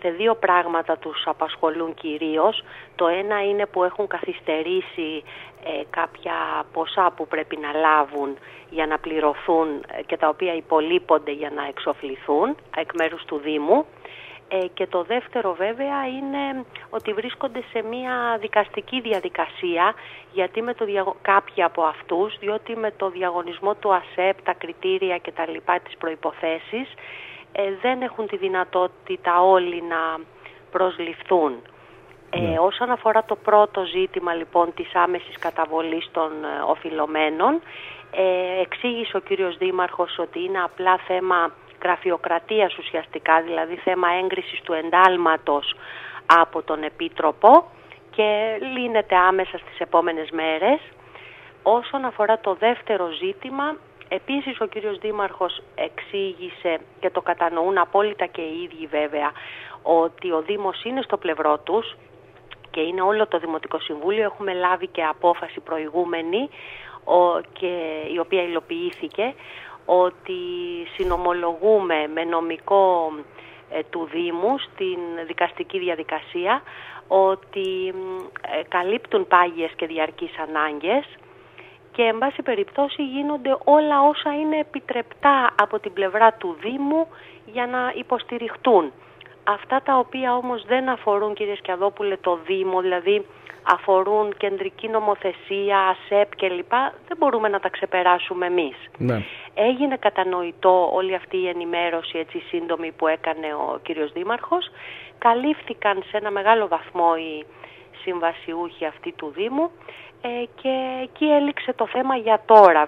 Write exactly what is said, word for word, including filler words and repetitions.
σε δύο πράγματα τους απασχολούν κυρίως. Το ένα είναι που έχουν καθυστερήσει ε, κάποια ποσά που πρέπει να λάβουν για να πληρωθούν και τα οποία υπολείπονται για να εξοφληθούν εκ μέρους του Δήμου. Ε, και το δεύτερο βέβαια είναι ότι βρίσκονται σε μια δικαστική διαδικασία, γιατί με το διαγω... κάποιοι από αυτούς, διότι με το διαγωνισμό του ΑΣΕΠ, τα κριτήρια και τα λοιπά, τις προϋποθέσεις, ε, δεν έχουν τη δυνατότητα όλοι να προσληφθούν. Ναι. Ε, όσον αφορά το πρώτο ζήτημα λοιπόν της άμεσης καταβολής των ε, οφειλωμένων, ε, εξήγησε ο κύριος Δήμαρχος ότι είναι απλά θέμα γραφειοκρατίας ουσιαστικά, δηλαδή θέμα έγκρισης του εντάλματος από τον Επίτροπο και λύνεται άμεσα στις επόμενες μέρες. Όσον αφορά το δεύτερο ζήτημα, επίσης ο κύριος Δήμαρχος εξήγησε και το κατανοούν απόλυτα και οι ίδιοι βέβαια, ότι ο Δήμος είναι στο πλευρό τους και είναι όλο το Δημοτικό Συμβούλιο. Έχουμε λάβει και απόφαση προηγούμενη ο, και η οποία υλοποιήθηκε, ότι συνομολογούμε με νομικό ε, του Δήμου στην δικαστική διαδικασία, ότι ε, καλύπτουν πάγιες και διαρκείς ανάγκες και εν πάση περιπτώσει γίνονται όλα όσα είναι επιτρεπτά από την πλευρά του Δήμου για να υποστηριχτούν. Αυτά τα οποία όμως δεν αφορούν, κύριε Σκιαδόπουλε, το Δήμο, δηλαδή αφορούν κεντρική νομοθεσία, ΑΣΕΠ κλπ, δεν μπορούμε να τα ξεπεράσουμε εμείς. Ναι. Έγινε κατανοητό όλη αυτή η ενημέρωση έτσι σύντομη που έκανε ο κύριος Δήμαρχος. Καλύφθηκαν σε ένα μεγάλο βαθμό οι συμβασιούχοι αυτοί του Δήμου ε, και εκεί έληξε το θέμα για τώρα.